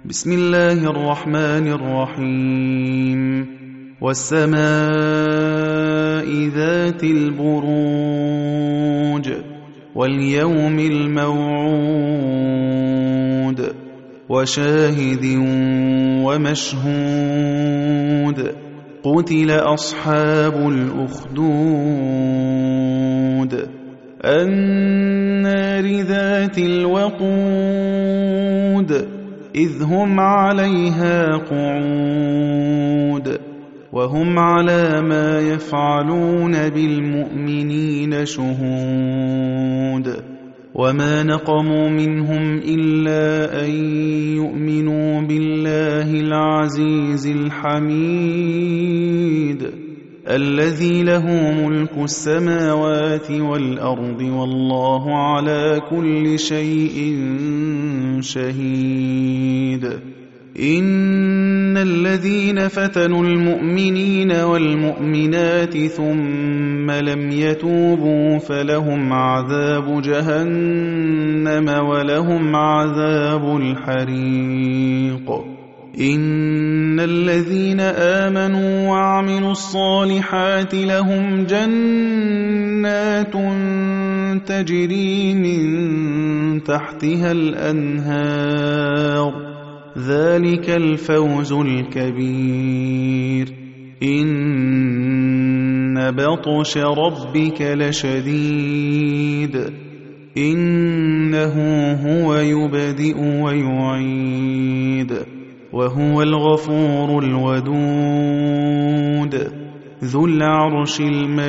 بسم الله الرحمن الرحيم والسماء ذات البروج واليوم الموعود وشاهد ومشهود قتل أصحاب الأخدود النار ذات الوقود إذ هم عليها قعود وهم على ما يفعلون بالمؤمنين شهود وما نقموا منهم إلا أن يؤمنوا بالله العزيز الحميد الذي له ملك السماوات والأرض والله على كل شيء شهيد إن الذين فتنوا المؤمنين والمؤمنات ثم لم يتوبوا فلهم عذاب جهنم ولهم عذاب الحريق إن الذين آمنوا وعملوا الصالحات لهم جنات تجري من تحتها الأنهار ذلك الفوز الكبير إن بطش ربك لشديد إنه هو يبدئ ويعيد وهو الغفور الودود ذو العرش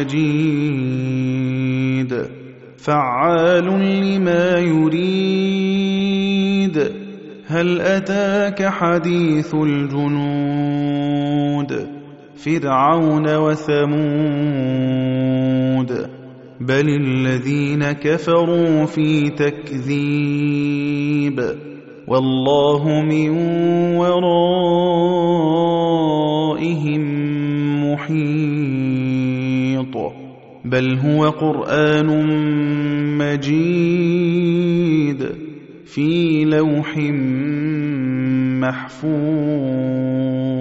المجيد فعال لما يريد هل أتاك حديث الجنود فرعون وثمود بل الذين كفروا في تكذيب والله من ورائهم محيط بل هو قرآن مجيد في لوح محفوظ